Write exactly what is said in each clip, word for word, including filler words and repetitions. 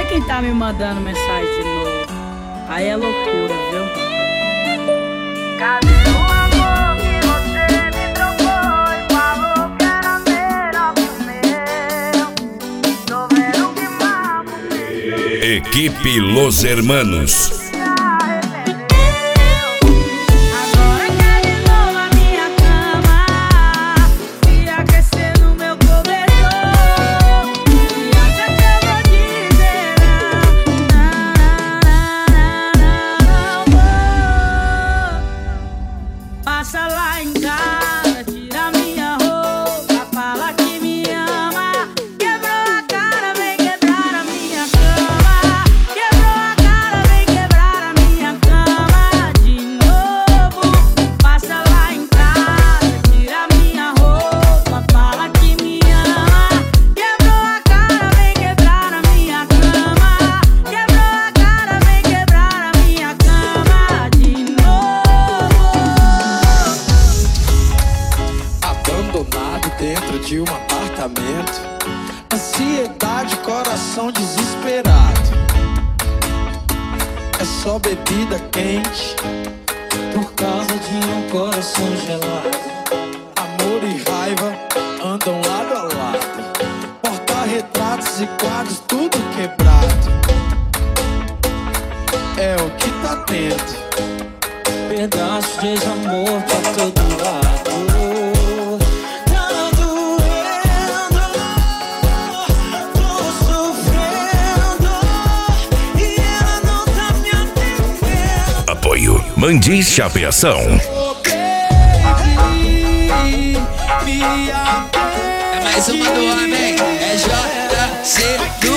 quem tá me mandando mensagem de novo. Aí é loucura, viu? Cadê o amor que você me trocou e falou que era melhor que o meu? Tô vendo que mamo. Equipe Los Hermanos. Passa lá em casa, tira minha roupa, fala que me ama. Quebrou a cara, vem quebrar a minha cama. Quebrou a cara, vem quebrar a minha cama de novo. Passa lá em casa, tira minha roupa, fala que me ama. Quebrou a cara, vem quebrar a minha cama. Quebrou a cara, vem quebrar a minha cama de novo. Abandonado dentro de um apartamento, ansiedade, coração desesperado. É só bebida quente por causa de um coração gelado. Amor e raiva andam lado a lado, porta-retratos e quadros tudo quebrado. É o que tá tendo, pedaço de amor pra todo lado. Apoio Mandis Chapeação. É mais uma do homem, é J C do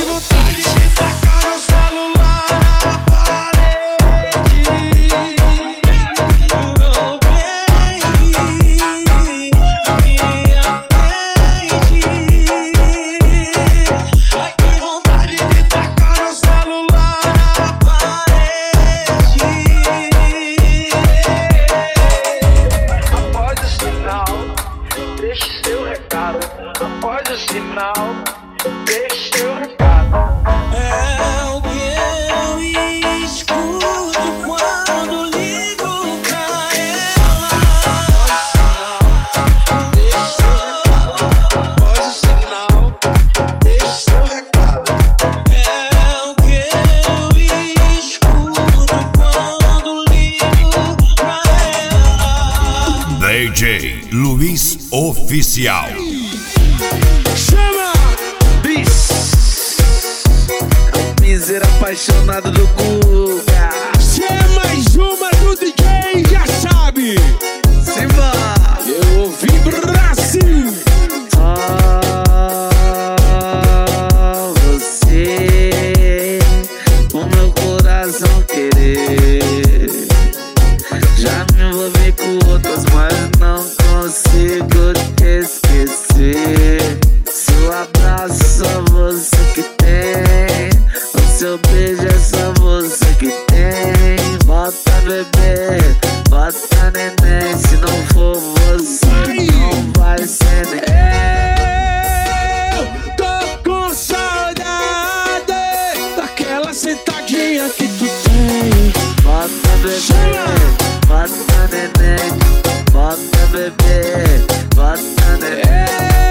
após o sinal, deixe seu recado. É o que eu escuto quando ligo pra ela. Após o sinal, deixe seu recado. É o que eu escuto quando ligo pra ela. D J Luiz Oficial. Chama! Bis! Miseira apaixonado do Guga. Se é mais uma do D J, já sabe! Simba! Eu ouvi Brasil! Ah, você, o meu coração querer. Já me envolvi com outras, mas não consigo te esquecer. Seu abraço só você que tem, o seu beijo é só você que tem. Bota bebê, bota neném, se não for você não vai ser ninguém. Eu tô com saudade daquela sentadinha que tu tem. Bota bebê, bota neném, bota bebê, bota neném.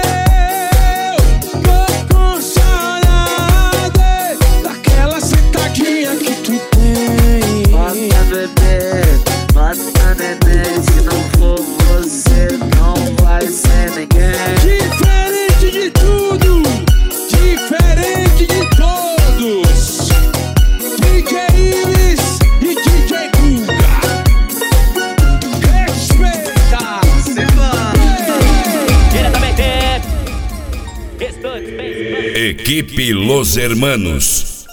Diferente de tudo, diferente de todos. D J Iris e D J Guga. Respeita, Equipe Los Hermanos.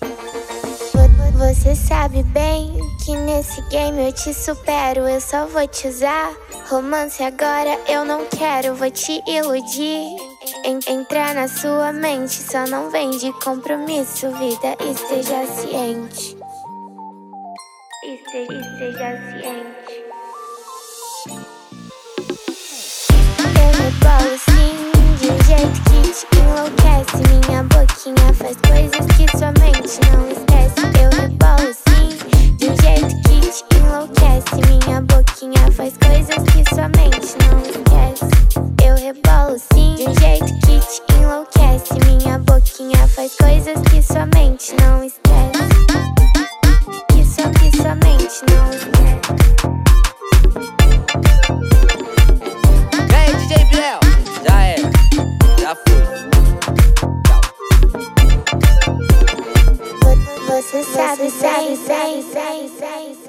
Você sabe bem que nesse game eu te supero, eu só vou te usar. Romance agora eu não quero, vou te iludir. En entrar na sua mente, só não vem de compromisso, vida, esteja ciente. Este esteja ciente. Eu rebolo sim, de um jeito que te enlouquece. Minha boquinha faz coisas que sua mente mente não esquece. Eu rebolo sim, de um jeito que te enlouquece. Minha boquinha faz coisas que sua mente não esquece. Eu rebolo sim, de um jeito que te enlouquece. Minha boquinha faz coisas que sua mente não esquece. Que só que sua mente não esquece. Vem, D J Biel, já era, já foi. Você sabe, sabe, sabe, sabe, sabe.